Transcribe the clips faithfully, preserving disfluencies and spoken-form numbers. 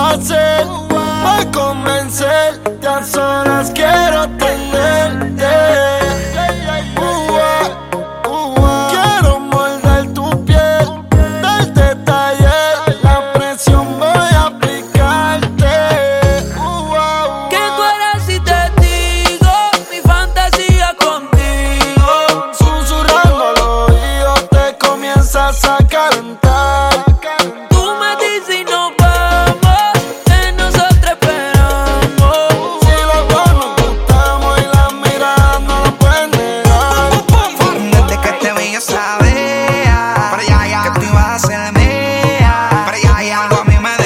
hacer para convencerte? A solas quiero tenerte. Uh, uh, quiero morder tu piel, darte detalles, la presión voy a aplicarte. Uh, uh, ¿Qué tú harás si te digo mi fantasía contigo? Susurrando al oído te comienzas a calentar. Tú me dices y nos vamos, que nosotros esperamos. Si los dos nos gustamos y las miradas no lo pueden negar. Desde que te vi yo sabía para allá, ya, que tú ibas a ser mía. Para allá, ya, algo a mí me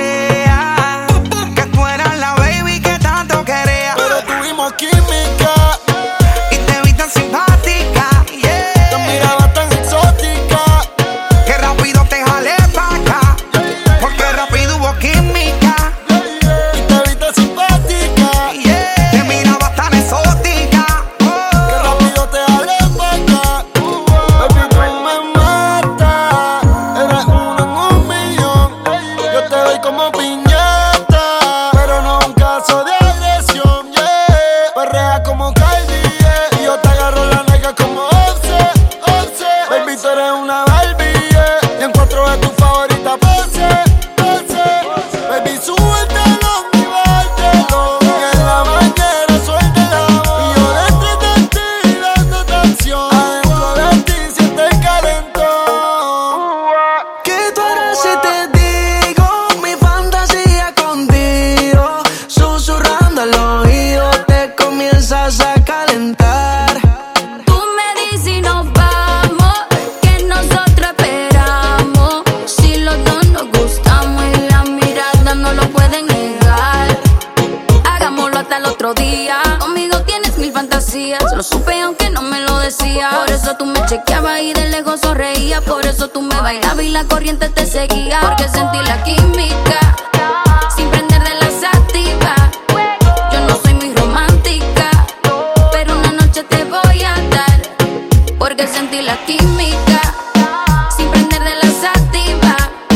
desea, que tú eras la baby que tanto quería. Pero tuvimos química, Y te vi tan simpática, yeah. te miraba tan exótica. Que rápido te jalé pa' acá, porque rápido hubo química, Y te vi tan simpática, yeah. Te miraba tan exótica, que oh. rápido te hablé pa' acá. Baby, tú me matas, eres uno en un millón. Yo te doy como piñata, pero no un caso de agresión, yeah. Perrea como Cardi, yeah. Y yo te agarro la nalga como Offset, Offset. Baby, tú eres una Barbie, yeah. Y en cuatro de tu favorita pose, pose. Baby, suéltalo y bártelo. Y en la bañera suéltela. Y yo detrás de ti dándote acción. Adentro de ti siente el calentón. ¿Qué tú harás si te digo mi fantasía contigo? Susurrando al oído te comienzas a calentar. Tú me dices y nos vamos, que nosotros esperamos. Si los dos nos gustamos y las miradas no lo pueden negar. Hagámoslo hasta el otro día. Conmigo tienes mil fantasías, lo supe aunque no me lo decías. Por eso tú me chequeabas y de lejos sonreías. Por eso tú me bailabas y la corriente te seguía. Porque sentí la química, sin prender de la sativa. Yo no soy muy romántica, pero una noche te voy a dar. Porque sentí la química, sin prender de la sativa.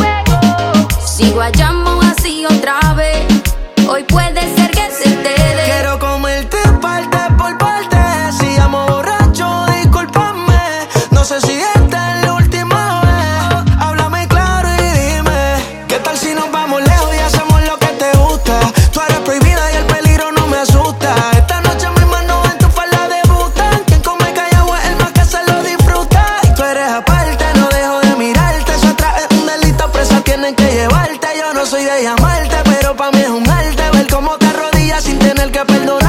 Si guayamos así otra vez, hoy puede ser que se te dé. Quiero comerte parte por parte. Si amo borracho, discúlpame. No sé si esta es la última vez. Háblame claro y dime, ¿qué tal si nos vamos lejos y hacemos lo que te gusta? Tú eres prohibida y el peligro no me asusta. Esta noche mis manos en tu falda debutan. Quien come callado es el más que se lo disfruta. Y tú eres aparte, no dejo de mirarte. Eso atrás es un delito, presa tienen que llevarte. Yo no soy de llamarte, pero pa' mí es un arte ver cómo te arrodillas sin tener que perdonar.